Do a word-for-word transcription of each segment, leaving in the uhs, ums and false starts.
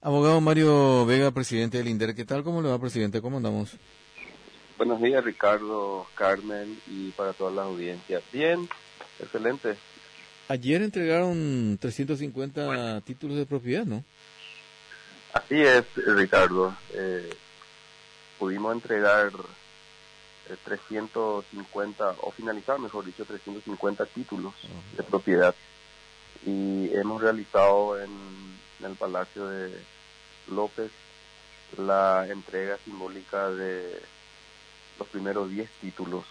Abogado Mario Vega, presidente del INDER. ¿Qué tal? ¿Cómo le va, presidente? ¿Cómo andamos? Buenos días, Ricardo, Carmen, y para todas las audiencias. Bien, excelente. Ayer entregaron trescientos cincuenta títulos de propiedad, ¿no? Así es, Ricardo. Eh, pudimos entregar eh, trescientos cincuenta, o finalizar, mejor dicho, trescientos cincuenta títulos uh-huh. de propiedad. Y hemos realizado en, en el Palacio de López la entrega simbólica de los primeros diez títulos.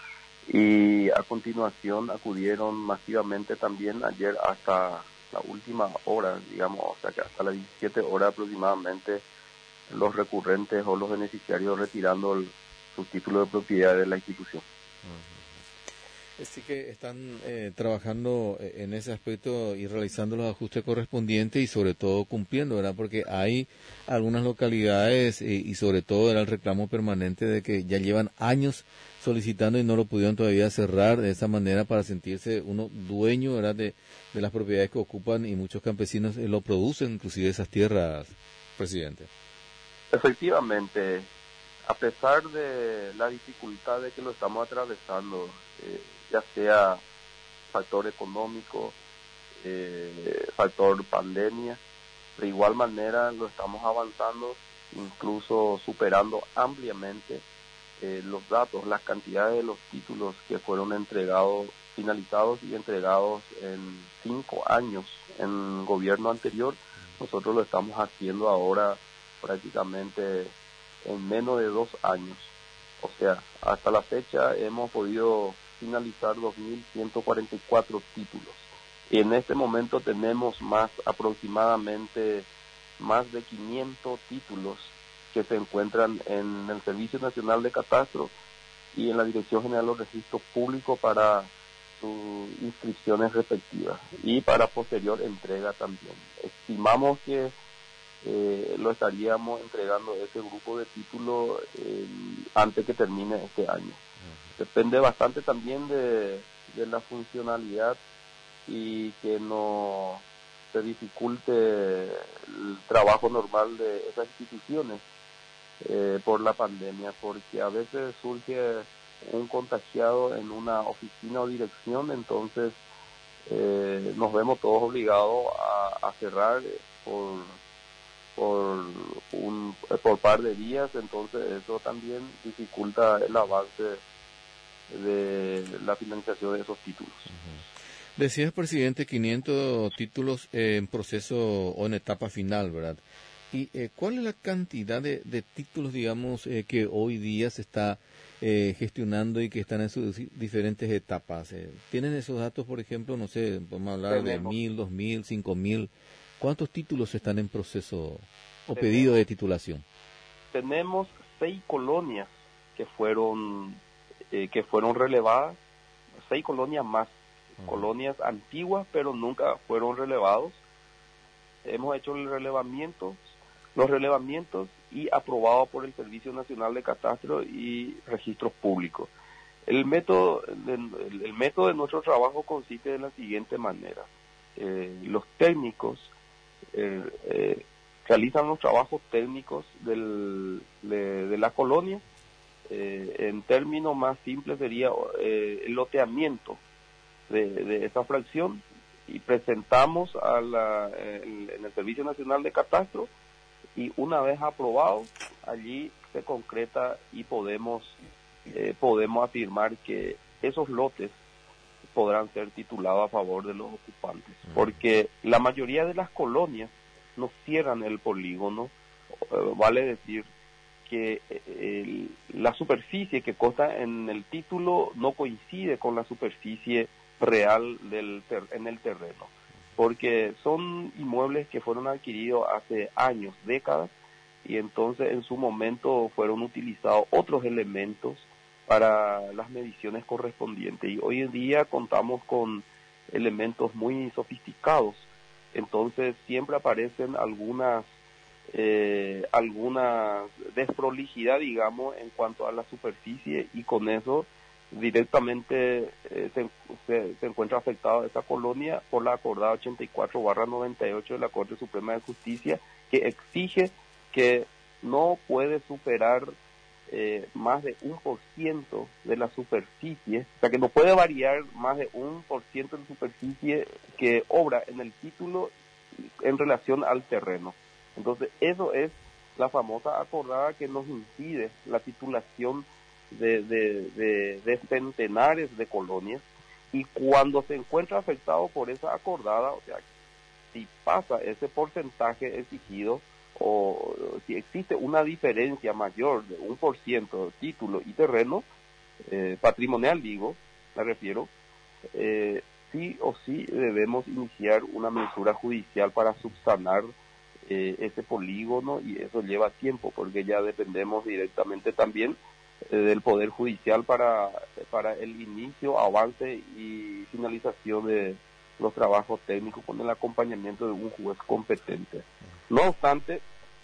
Y a continuación acudieron masivamente también ayer hasta la última hora, digamos, o sea que hasta las diecisiete horas aproximadamente, los recurrentes o los beneficiarios retirando el, su título de propiedad de la institución. Uh-huh. Así que están eh, trabajando en ese aspecto y realizando los ajustes correspondientes y sobre todo cumpliendo, ¿verdad? Porque hay algunas localidades eh, y sobre todo era el reclamo permanente de que ya llevan años solicitando y no lo pudieron todavía cerrar de esa manera para sentirse uno dueño, ¿verdad? De, de las propiedades que ocupan y muchos campesinos eh, lo producen, inclusive esas tierras, presidente. Efectivamente, a pesar de la dificultad de que lo estamos atravesando, eh, ya sea factor económico, eh, factor pandemia, de igual manera lo estamos avanzando, incluso superando ampliamente eh, los datos, las cantidades de los títulos que fueron entregados, finalizados y entregados en cinco años en gobierno anterior. Nosotros lo estamos haciendo ahora prácticamente en menos de dos años. O sea, hasta la fecha hemos podido finalizar dos mil ciento cuarenta y cuatro títulos. Y en este momento tenemos más aproximadamente más de quinientos títulos que se encuentran en el Servicio Nacional de Catastro y en la Dirección General de los Registros Públicos para sus inscripciones respectivas y para posterior entrega también. Estimamos que Eh, lo estaríamos entregando ese grupo de títulos eh, antes que termine este año. Uh-huh. Depende bastante también de, de la funcionalidad y que no se dificulte el trabajo normal de esas instituciones eh, por la pandemia, porque a veces surge un contagiado en una oficina o dirección, entonces eh, nos vemos todos obligados a, a cerrar por por un por par de días, entonces eso también dificulta el avance de la financiación de esos títulos. Uh-huh. Decías, presidente, quinientos títulos eh, en proceso o en etapa final, ¿verdad? ¿Y eh, cuál es la cantidad de, de títulos, digamos, eh, que hoy día se está eh, gestionando y que están en sus diferentes etapas? Eh, ¿Tienen esos datos, por ejemplo, no sé, podemos hablar Tenemos. de mil, dos mil, cinco mil? ¿Cuántos títulos están en proceso o tenemos, pedido de titulación? Tenemos seis colonias que fueron eh, que fueron relevadas, seis colonias más, uh-huh. colonias antiguas, pero nunca fueron relevados. Hemos hecho el relevamiento, los relevamientos y aprobado por el Servicio Nacional de Catastro y Registros Públicos. El método, el, el método de nuestro trabajo consiste de la siguiente manera: eh, los técnicos Eh, eh, realizan los trabajos técnicos del, de, de la colonia. Eh, en términos más simples sería eh, el loteamiento de, de esa fracción y presentamos a la, en, en el Servicio Nacional de Catastro y una vez aprobado allí se concreta y podemos eh, podemos afirmar que esos lotes podrán ser titulados a favor de los ocupantes, porque la mayoría de las colonias no cierran el polígono, eh, vale decir que el, la superficie que consta en el título no coincide con la superficie real del ter, en el terreno, porque son inmuebles que fueron adquiridos hace años, décadas, y entonces en su momento fueron utilizados otros elementos para las mediciones correspondientes, y hoy en día contamos con elementos muy sofisticados, entonces siempre aparecen algunas eh, alguna desprolijidad, digamos, en cuanto a la superficie, y con eso directamente eh, se, se, se encuentra afectada esta colonia por la acordada ochenta y cuatro barra noventa y ocho de la Corte Suprema de Justicia, que exige que no puede superar eh, más de un por ciento de la superficie, o sea que no puede variar más de un por ciento de superficie que obra en el título en relación al terreno. Entonces eso es la famosa acordada que nos impide la titulación de, de, de, de centenares de colonias, y cuando se encuentra afectado por esa acordada, o sea, si pasa ese porcentaje exigido, o si existe una diferencia mayor de un por ciento de título y terreno, eh, patrimonial digo, me refiero, eh, sí o sí debemos iniciar una mensura judicial para subsanar eh, ese polígono, y eso lleva tiempo porque ya dependemos directamente también eh, del Poder Judicial para, para el inicio, avance y finalización de los trabajos técnicos con el acompañamiento de un juez competente. No obstante,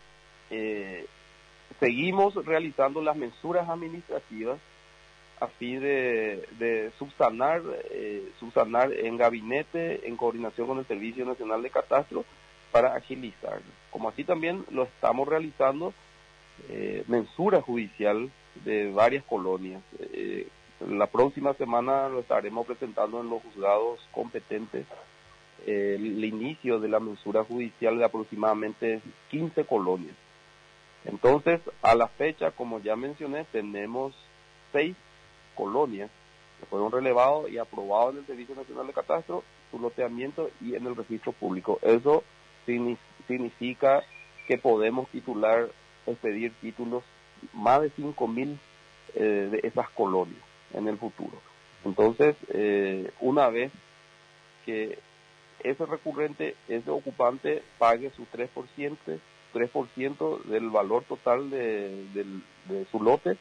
eh, seguimos realizando las mensuras administrativas a fin de, de subsanar, eh, subsanar en gabinete, en coordinación con el Servicio Nacional de Catastro, para agilizar. Como así también lo estamos realizando, eh, mensura judicial de varias colonias. Eh, la próxima semana lo estaremos presentando en los juzgados competentes, eh, el inicio de la mensura judicial de aproximadamente quince colonias. Entonces, a la fecha, como ya mencioné, tenemos seis colonias que fueron relevados y aprobados en el Servicio Nacional de Catastro, su loteamiento y en el registro público. Eso significa que podemos titular, expedir títulos más de cinco mil eh, de esas colonias en el futuro. Entonces, eh, una vez que ese recurrente, ese ocupante pague su tres por ciento, tres por ciento del valor total de, de, de su lote,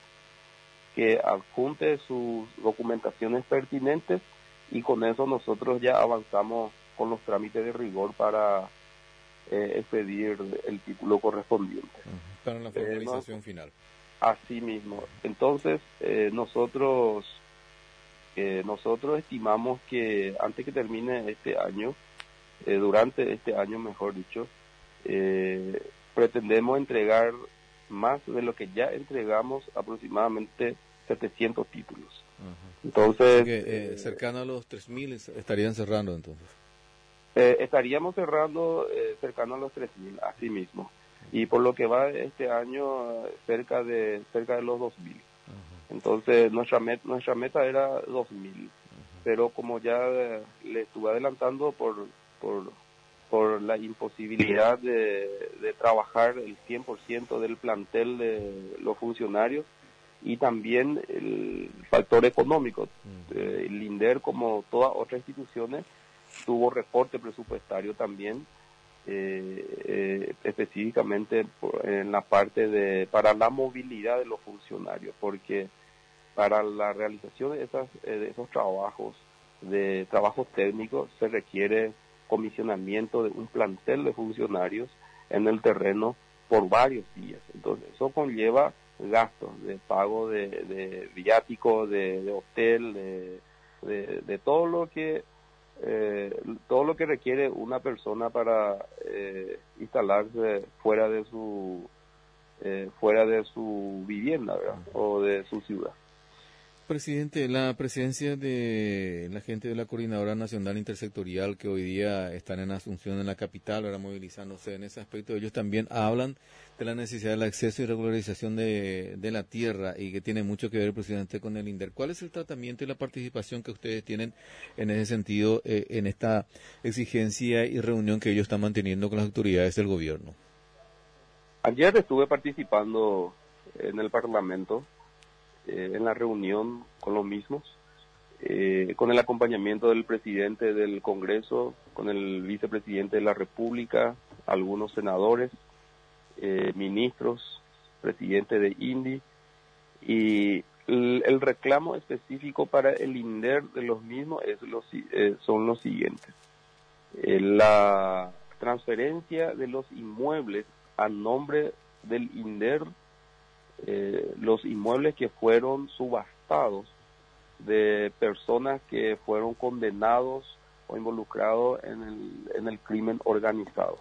que adjunte sus documentaciones pertinentes, y con eso nosotros ya avanzamos con los trámites de rigor para eh, expedir el título correspondiente. Uh-huh. Para la formalización eh, no, final. Así mismo. Entonces, eh, nosotros eh, nosotros estimamos que antes que termine este año, eh, durante este año, mejor dicho, eh, pretendemos entregar más de lo que ya entregamos, aproximadamente setecientos títulos. Uh-huh. Entonces, que, eh, cercano a los tres mil estarían cerrando entonces. Eh, estaríamos cerrando eh, cercano a los tres mil, así mismo. Y por lo que va este año, cerca de cerca de los dos mil. Uh-huh. Entonces, nuestra meta, nuestra meta era dos mil. Uh-huh. Pero como ya eh, le estuve adelantando por por por la imposibilidad de, de trabajar el cien por ciento del plantel de los funcionarios, y también el factor económico. Uh-huh. Eh, el INDER, como todas otras instituciones, tuvo recorte presupuestario también, eh, eh, específicamente por, en la parte de para la movilidad de los funcionarios, porque para la realización de, esas, eh, de esos trabajos, de trabajos técnicos, se requiere comisionamiento de un plantel de funcionarios en el terreno por varios días. Entonces eso conlleva gastos de pago de, de viático, de, de hotel, de, de, de todo lo que Eh, todo lo que requiere una persona para eh, instalarse fuera de su eh, fuera de su vivienda, ¿verdad? O de su ciudad. Presidente, la presidencia de la gente de la Coordinadora Nacional Intersectorial, que hoy día están en Asunción, en la capital, ahora movilizándose en ese aspecto, ellos también hablan de la necesidad del acceso y regularización de, de la tierra, y que tiene mucho que ver, presidente, con el INDER. ¿Cuál es el tratamiento y la participación que ustedes tienen en ese sentido, eh, en esta exigencia y reunión que ellos están manteniendo con las autoridades del gobierno? Ayer estuve participando en el Parlamento, eh, en la reunión con los mismos, eh, con el acompañamiento del presidente del Congreso, con el vicepresidente de la República, algunos senadores, eh, ministros, presidente de INDI, y el, el reclamo específico para el INDER de los mismos es los, eh, son los siguientes. Eh, la transferencia de los inmuebles a nombre del INDER, eh, los inmuebles que fueron subastados de personas que fueron condenados o involucrados en el, en el crimen organizado.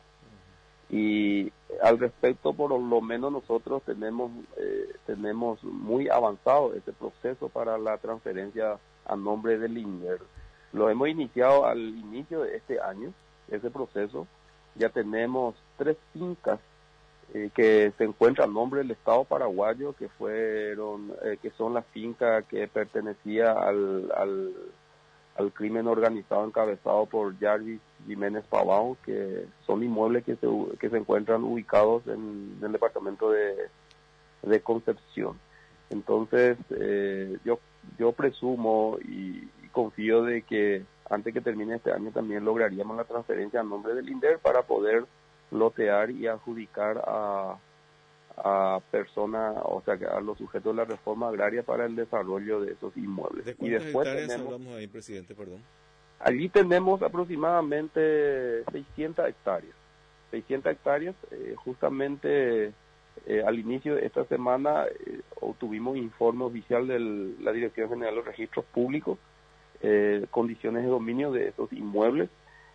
Y al respecto, por lo menos nosotros tenemos eh, tenemos muy avanzado ese proceso para la transferencia a nombre del INDER. Lo hemos iniciado al inicio de este año, ese proceso. Ya tenemos tres fincas eh, que se encuentran a nombre del Estado paraguayo, que fueron eh, que son las fincas que pertenecía al, al al crimen organizado encabezado por Jarvis Jiménez Pavão, que son inmuebles que se, que se encuentran ubicados en, en el departamento de, de Concepción. Entonces, eh, yo yo presumo y, y confío de que antes que termine este año también lograríamos la transferencia a nombre del INDER para poder lotear y adjudicar a a personas, o sea, a los sujetos de la reforma agraria para el desarrollo de esos inmuebles. ¿De y cuántas después hectáreas tenemos, hablamos ahí, presidente, perdón? Allí tenemos aproximadamente seiscientas hectáreas. seiscientas hectáreas, eh, justamente eh, al inicio de esta semana eh, obtuvimos informe oficial de la Dirección General de los Registros Públicos, eh, condiciones de dominio de esos inmuebles,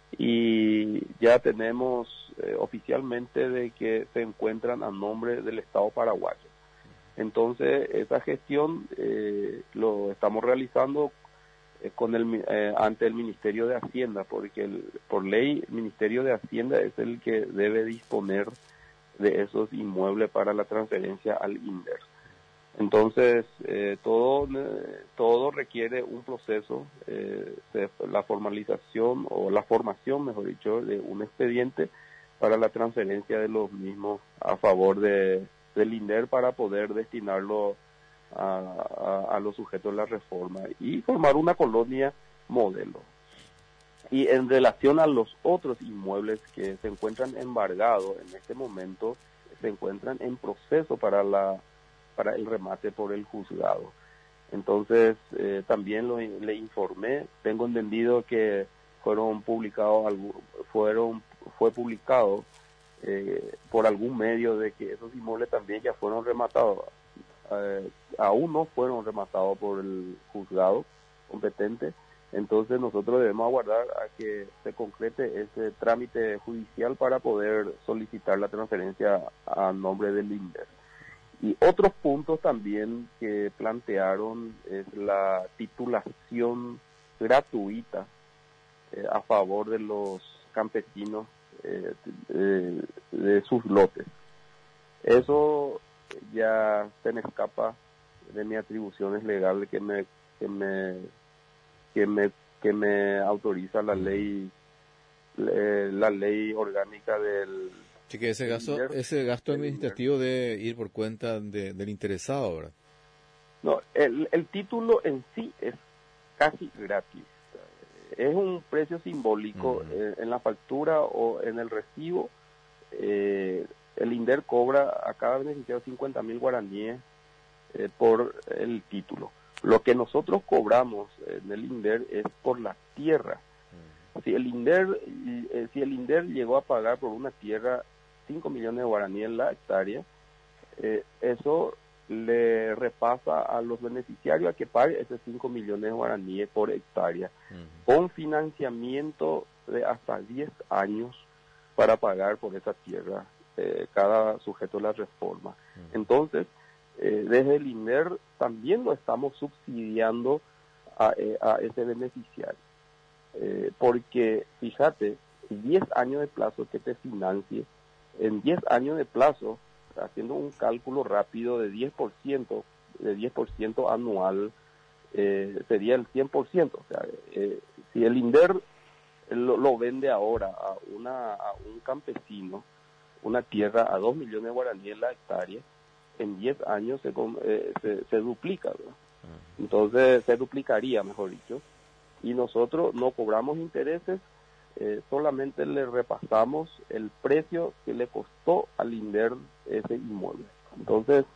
y ya tenemos eh, oficialmente de que se encuentran a nombre del Estado paraguayo. Entonces, esa gestión eh, lo estamos realizando eh, con el eh, ante el Ministerio de Hacienda, porque el, por ley el Ministerio de Hacienda es el que debe disponer de esos inmuebles para la transferencia al INDER. Entonces, eh, todo todo requiere un proceso, eh, de la formalización o la formación, mejor dicho, de un expediente para la transferencia de los mismos a favor de del INDER para poder destinarlo a, a, a los sujetos de la reforma y formar una colonia modelo. Y en relación a los otros inmuebles que se encuentran embargados en este momento, se encuentran en proceso para la para el remate por el juzgado. Entonces, eh, también lo, le informé, tengo entendido que fueron publicados, fueron, fue publicado eh, por algún medio de que esos inmuebles también ya fueron rematados. Eh, aún no fueron rematados por el juzgado competente, entonces nosotros debemos aguardar a que se concrete ese trámite judicial para poder solicitar la transferencia a nombre del INDER. Y otros puntos también que plantearon es la titulación gratuita eh, a favor de los campesinos eh, de, de sus lotes. Eso ya se me escapa de mis atribuciones legales que me que me que me que me autoriza la ley eh, la ley orgánica del Sí, que ese gasto, ese gasto administrativo debe ir por cuenta de, del interesado, ¿verdad? No, el, el título en sí es casi gratis. Es un precio simbólico. Uh-huh. eh, en la factura o en el recibo. Eh, el INDER cobra a cada beneficiario cincuenta mil guaraníes eh, por el título. Lo que nosotros cobramos en el INDER es por la tierra. Uh-huh. Si el INDER, eh, si el INDER llegó a pagar por una tierra cinco millones de guaraníes en la hectárea, eh, eso le repasa a los beneficiarios a que pague esos cinco millones de guaraníes por hectárea, uh-huh. con financiamiento de hasta diez años para pagar por esa tierra eh, cada sujeto de la reforma. Uh-huh. Entonces, eh, desde el INDER también lo estamos subsidiando a, eh, a ese beneficiario, eh, porque fíjate, diez años de plazo que te financie, en diez años de plazo, haciendo un cálculo rápido de diez por ciento, de diez por ciento anual, eh, sería el cien por ciento. O sea, eh, si el INDER lo, lo vende ahora a, una, a un campesino, una tierra a dos millones de guaraníes la hectárea, en diez años se, eh, se, se duplica, ¿verdad? Entonces se duplicaría, mejor dicho, y nosotros no cobramos intereses, Eh, solamente le repasamos el precio que le costó al INDER ese inmueble. Entonces,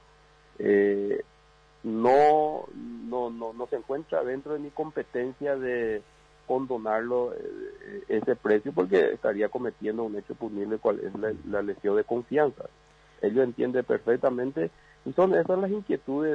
eh, no, no, no, no se encuentra dentro de mi competencia de condonarlo eh, ese precio, porque estaría cometiendo un hecho punible, cual es la, la lesión de confianza. Ellos entienden perfectamente, y son esas las inquietudes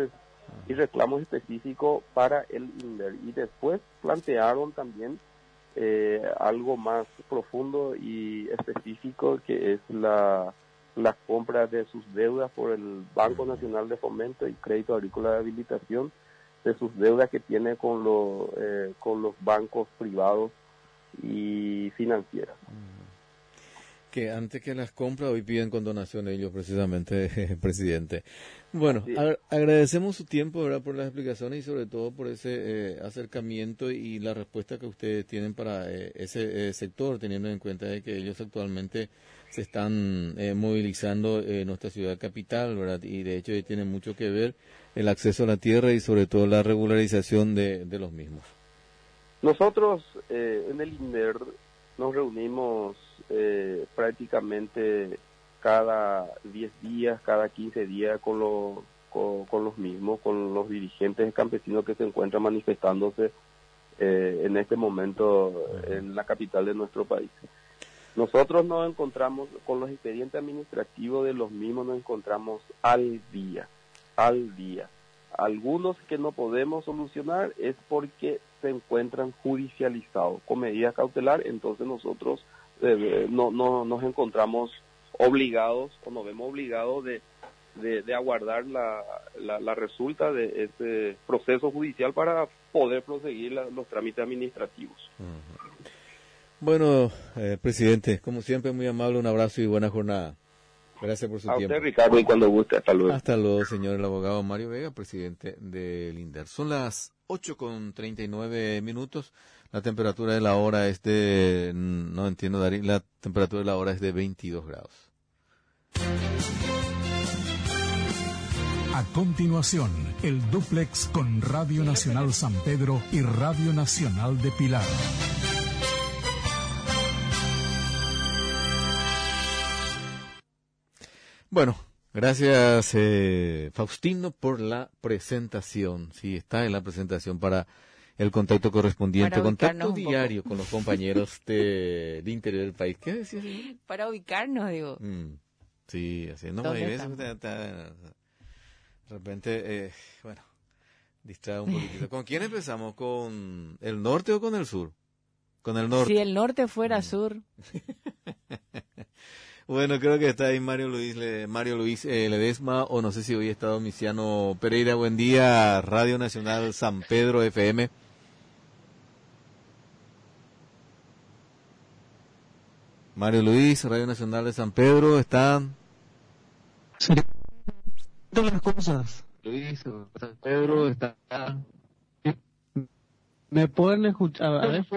y reclamos específicos para el INDER. Y después plantearon también eh, algo más profundo y específico, que es la, la compra de sus deudas por el Banco Nacional de Fomento y Crédito Agrícola de Habilitación, de sus deudas que tiene con, lo, eh, con los bancos privados y financieras. Que antes que las compras hoy piden condonación ellos precisamente, presidente. Bueno, a- agradecemos su tiempo, ¿verdad?, por las explicaciones y sobre todo por ese eh, acercamiento y la respuesta que ustedes tienen para eh, ese eh, sector, teniendo en cuenta de que ellos actualmente se están eh, movilizando en nuestra ciudad capital, ¿verdad? Y de hecho ahí tiene mucho que ver el acceso a la tierra y sobre todo la regularización de, de los mismos. Nosotros eh, en el INDER nos reunimos eh, prácticamente cada diez días, cada quince días con, lo, con, con los mismos, con los dirigentes campesinos que se encuentran manifestándose eh, en este momento en la capital de nuestro país. Nosotros nos encontramos con los expedientes administrativos de los mismos, nos encontramos al día, al día. Algunos que no podemos solucionar es porque se encuentran judicializados con medidas cautelares, entonces nosotros eh, no, no nos encontramos obligados o nos vemos obligados de, de, de aguardar la, la, la resulta de este proceso judicial para poder proseguir la, los trámites administrativos. Uh-huh. Bueno, eh, presidente, como siempre muy amable, un abrazo y buena jornada. Gracias por su a tiempo. A usted, Ricardo, y cuando guste, hasta luego. Hasta luego, señor el abogado Mario Vega, presidente del INDER. Son las ocho con treinta y nueve minutos. La temperatura de la hora es de, no entiendo, Darín, la temperatura de la hora es de veintidós grados. A continuación, el dúplex con Radio Nacional San Pedro y Radio Nacional de Pilar. Bueno, gracias eh, Faustino por la presentación. Sí, está en la presentación para el contacto correspondiente, contacto diario con los compañeros de, de interior del país. ¿Qué decías? Para ubicarnos, digo. Mm, sí, así no hay veces que está, está, de repente, eh, bueno, distrae un poquitito. ¿Con quién empezamos? ¿Con el norte o con el sur? Con el norte. Si el norte fuera mm. sur. Bueno, creo que está ahí Mario Luis Le, Mario Luis eh, Ledesma, o no sé si hoy está Domiciano Pereira. Buen día, Radio Nacional San Pedro F M. Mario Luis, Radio Nacional de San Pedro, están. Sí. Todas las cosas. Luis, San Pedro, está. ¿Me pueden escuchar? A ver.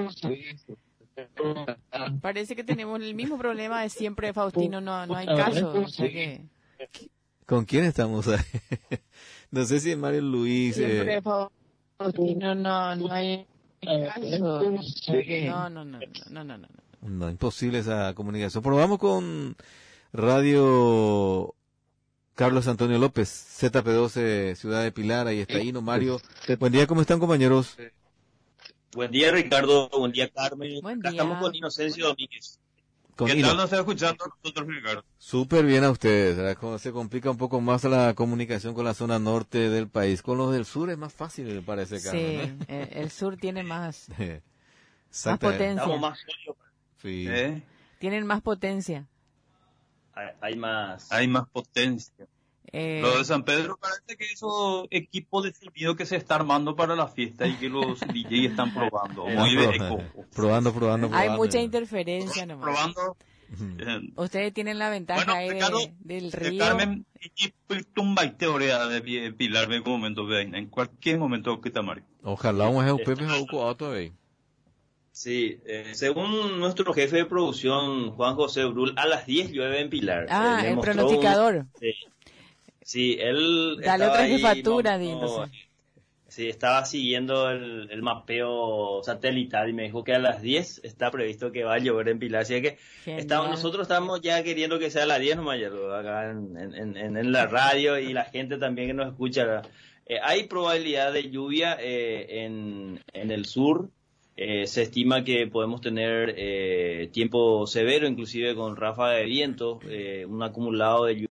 Parece que tenemos el mismo problema de siempre, Faustino, no, no hay caso. O sea que... ¿Con quién estamos ahí? No sé si es Mario Luis. Siempre, eh... Faustino, no, no hay caso. O sea que... No, no, no, no, no, no, no. No, imposible esa comunicación. Pero vamos con Radio Carlos Antonio López, Z P doce, Ciudad de Pilar, ahí está Hino, Mario. Buen día, ¿cómo están, compañeros? Buen día, Ricardo. Buen día, Carmen. Buen Acá día. estamos con Inocencio Domínguez. Con ¿Qué Hino. tal nos está escuchando nosotros, Ricardo? Súper bien a ustedes, ¿verdad? Como se complica un poco más la comunicación con la zona norte del país. Con los del sur es más fácil, me parece, Carmen. Sí, ¿eh? el sur tiene más, más Exacto. potencia. Estamos más sólidos. Sí. ¿Eh? Tienen más potencia. Hay, hay más hay más potencia. Eh... Lo de San Pedro parece que esos equipos de sonido que se está armando para la fiesta y que los D J están probando. Eh, Muy no, de probando, eco. probando, probando, Hay probando. mucha interferencia nomás. Probando. Uh-huh. Ustedes tienen la ventaja Bueno, ahí Ricardo, de, del de río. Carmen, y tumba y teoría de Pilar en momento de en cualquier momento que Mario. Ojalá un ejemplo Pepe Jauco Auto ahí. Sí, eh, según nuestro jefe de producción, Juan José Brul, a las diez llueve en Pilar. Ah, Eh, el mostró pronosticador. un- sí, sí, él Dale estaba otra ahí, jefatura, no- di, no, entonces. sí, estaba siguiendo el, el mapeo satelital y me dijo que a las diez está previsto que va a llover en Pilar. Así que Genial. estamos, nosotros estamos ya queriendo que sea a las diez nomás, ya, acá en, en, en, en la radio y la gente también que nos escucha. Eh, hay probabilidad de lluvia eh, en, en el sur. Eh, se estima que podemos tener eh, tiempo severo, inclusive con ráfaga de viento, eh, un acumulado de lluvia